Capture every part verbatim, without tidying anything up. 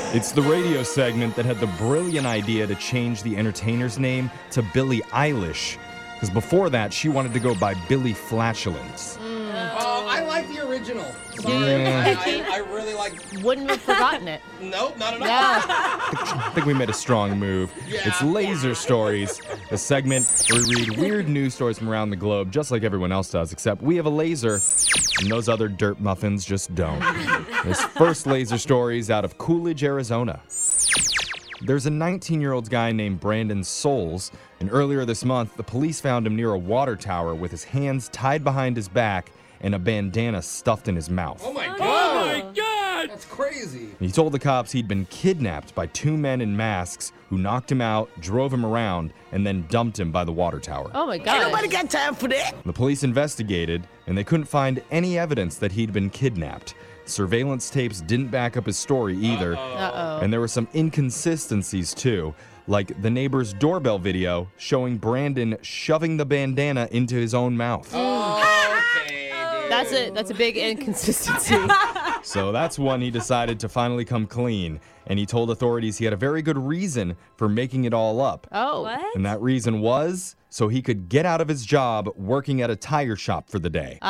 It's the radio segment that had the brilliant idea to change the entertainer's name to Billie Eilish. Because before that, she wanted to go by Billie Flatulence. Oh, I like the original. Sorry. Yeah. I, I, I really like... Wouldn't have forgotten it. Nope, not at all. Yeah. I think we made a strong move. Yeah. It's Laser Stories, a segment where we read weird news stories from around the globe, just like everyone else does, except we have a laser, and those other dirt muffins just don't. This first Laser Story is out of Coolidge, Arizona. There's a nineteen-year-old guy named Brandon Souls, and earlier this month, the police found him near a water tower with his hands tied behind his back and a bandana stuffed in his mouth. Oh, my God. Oh, my God. That's crazy. He told the cops he'd been kidnapped by two men in masks who knocked him out, drove him around, and then dumped him by the water tower. Oh, my God. got time for that. The police investigated, and they couldn't find any evidence that he'd been kidnapped. Surveillance tapes didn't back up his story either. Uh-oh. And there were some inconsistencies, too, like the neighbor's doorbell video showing Brandon shoving the bandana into his own mouth. Okay, dude. That's a, that's a big inconsistency. So that's when he decided to finally come clean, and he told authorities he had a very good reason for making it all up. Oh. What? And that reason was so he could get out of his job working at a tire shop for the day.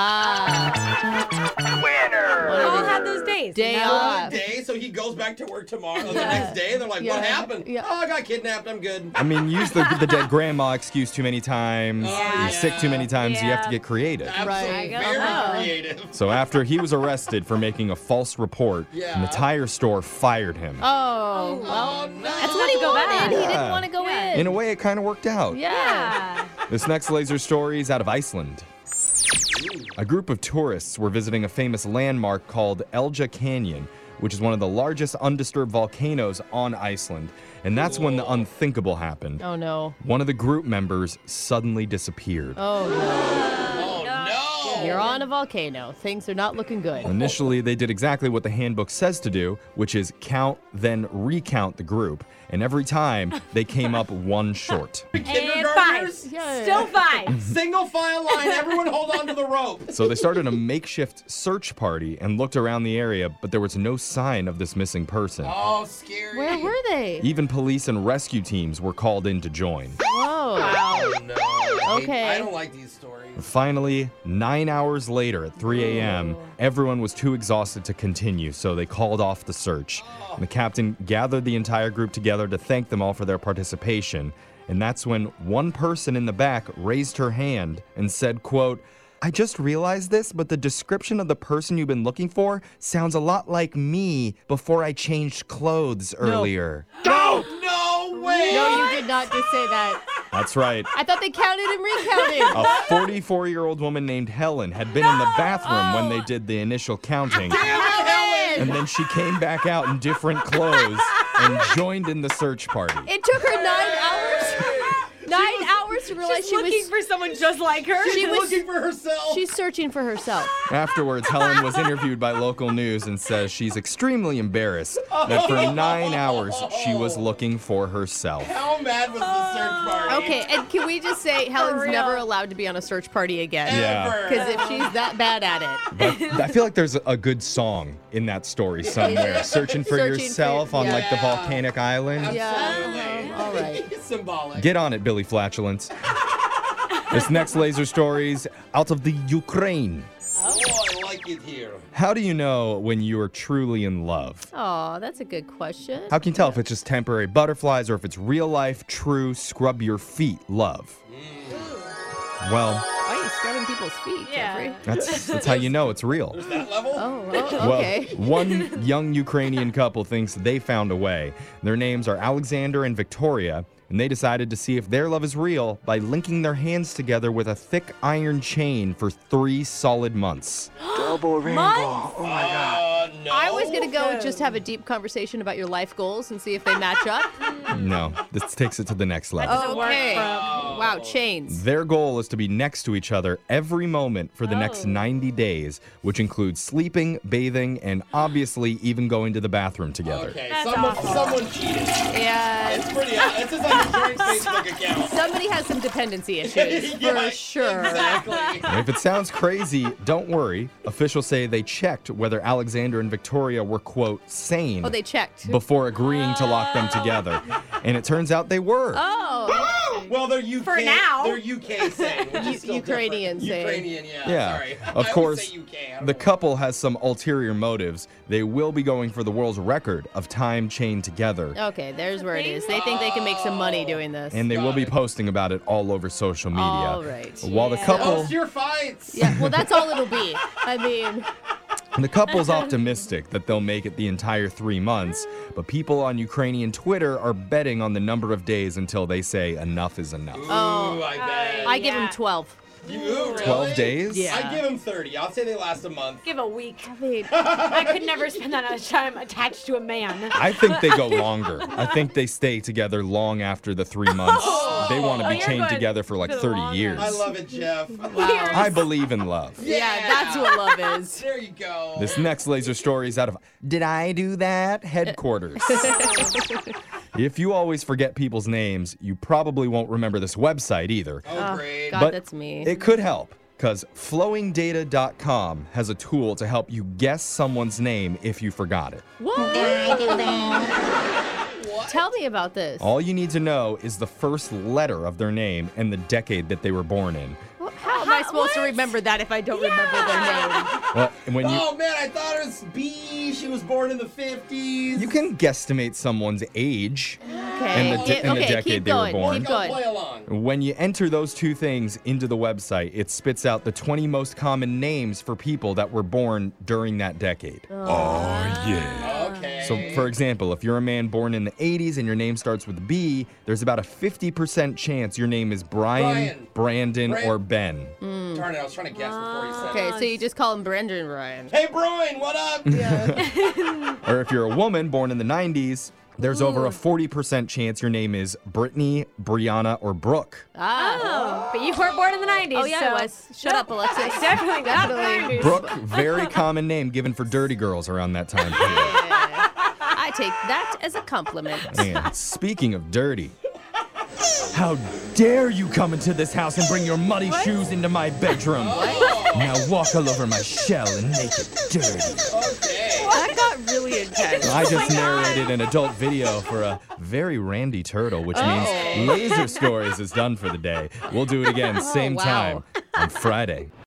Ah. We all have those days. Day No. off. Day, so he goes back to work tomorrow. The next day, they're like, Yeah. what happened? Yeah. Oh, I got kidnapped. I'm good. I mean, use the, the dead grandma excuse too many times. Oh, You're sick too many times. You have to Yeah. get creative. Absolutely. Right. Very Oh. creative. So after he was arrested for making a false report, Yeah. and the tire store fired him. Oh. Well, Oh, no. that's what he go wanted. back. He Yeah. didn't want to go Yeah. in. In a way, it kind of worked out. Yeah. Yeah. This next laser story is out of Iceland. A group of tourists were visiting a famous landmark called Elja Canyon, which is one of the largest undisturbed volcanoes on Iceland. And that's when the unthinkable happened. Oh, no. One of the group members suddenly disappeared. Oh, no. Oh, no. You're on a volcano. Things are not looking good. Initially, they did exactly what the handbook says to do, which is count, then recount the group. And every time, they came up one short. And five. Kindergartners, Yeah. Still five. single file line. Everyone hold on to the rope. So they started a makeshift search party and looked around the area, but there was no sign of this missing person. Oh, scary. Where were they? Even police and rescue teams were called in to join. Whoa. Oh, no. I hate- Okay. I don't like these stories. Finally, nine hours later at three a.m., everyone was too exhausted to continue, so they called off the search. And the captain gathered the entire group together to thank them all for their participation. And that's when one person in the back raised her hand and said, quote, "I just realized this, but the description of the person you've been looking for sounds a lot like me before I changed clothes earlier." No, no way. No, you did not just say that. That's right. I thought they counted and recounted. A forty-four-year-old woman named Helen had been in the bathroom when they did the initial counting. And then she came back out in different clothes and joined in the search party. It took her nine hours. Nine hours to realize She's she looking was. for someone just like her. She's She was- looking for herself. She's searching for herself. Afterwards, Helen was interviewed by local news and says she's extremely embarrassed that for nine hours she was looking for herself. How mad was the search party? Okay, and can we just say Helen's real. never allowed to be on a search party again? Yeah. Ever. Because if she's that bad at it. But I feel like there's a good song in that story somewhere. Searching for Searching for- yourself on like the yeah. volcanic island. Absolutely. All right. Symbolic. Get on it, Billy Flatulence. This next laser story's out of the Ukraine. Oh, I like it here. How do you know when you are truly in love? Oh, that's a good question. How can you tell if it's just temporary butterflies or if it's real life, true, scrub your feet love? Well, Why are you scrubbing people's feet, Yeah. Jeffrey? that's that's how you know it's real. That level? Oh, oh, okay. Well, one young Ukrainian couple thinks they found a way. Their names are Alexander and Victoria, and they decided to see if their love is real by linking their hands together with a thick iron chain for three solid months. Double rainbow. Months? Oh my God. Uh, no. I was going to go and just have a deep conversation about your life goals and see if they match up. No, this takes it to the next level. Doesn't work Okay. from- Wow, chains. Their goal is to be next to each other every moment for the Oh. next ninety days, which includes sleeping, bathing, and obviously even going to the bathroom together. Okay, That's someone, awful. someone cheated. Yeah. It's pretty. It's just like a joint Facebook account. Somebody has some dependency issues, Yeah, for sure. Exactly. And if it sounds crazy, don't worry. Officials say they checked whether Alexander and Victoria were, quote, sane Oh, they checked. before agreeing to lock them together. And it turns out they were. Oh. Well, they're U K. For now. They're U K saying, which U- is still Ukrainian different. saying. Ukrainian, yeah. Yeah, Sorry. of I always course, say U K. I don't the know. couple has some ulterior motives. They will be going for the world's record of time chained together. Okay, there's where it is. They think they can make some money doing this. And they will Got be it. posting about it all over social media. All right. While the Yeah. couple Post your fights. Yeah, well, that's all it'll be. I mean, the couple's optimistic that they'll make it the entire three months, but people on Ukrainian Twitter are betting on the number of days until they say enough is enough. Ooh, Oh. I bet. I give him Yeah. twelve. You really? twelve days? Yeah. I give him thirty. I'll say they last a month. Give a week. I mean, I could never spend that much time attached to a man. I think they go longer. I think they stay together long after the three months. They want to Oh, be you're chained going together for like for the thirty long years. I love it, Jeff. wow. I believe in love. Yeah, that's what love is. There you go. This next laser story is out of Did I Do That? Headquarters. If you always forget people's names, you probably won't remember this website either. oh, great. God, But that's me. It could help, because flowing data dot com has a tool to help you guess someone's name if you forgot it. What? Tell me about this. All you need to know is the first letter of their name and the decade that they were born in. What- How am I supposed to What? remember that if I don't remember their name? Well, and when you Oh man, I thought it was B. She was born in the fifties. you can guesstimate someone's age Okay, And the de- keep- and the okay, decade keep they were going. born. Keep Go going. play along. when you enter those two things into the website, it spits out the twenty most common names for people that were born during that decade. Okay. So, for example, if you're a man born in the eighties and your name starts with B, there's about a fifty percent chance your name is Brian, Brian. Brandon, Bran- or Ben. Darn it, I was trying to guess before you said Okay, it. so you just call him Brendan Ryan. Hey, Brian, what up? Or if you're a woman born in the nineties, there's over a forty percent chance your name is Brittany, Brianna, or Brooke. Ah. Oh, but you weren't born in the nineties. Oh, yeah, so. I was. Shut up, Alexis. Definitely not the nineties. Brooke, very common name given for dirty girls around that time period. Yeah. I take that as a compliment. And speaking of dirty, how dare you come into this house and bring your muddy shoes into my bedroom? Now walk all over my shell and make it dirty. Okay. That got really intense. I just narrated an adult video for a very randy turtle, which Oh. means Laser Stories is done for the day. We'll do it again, same wow. time on Friday.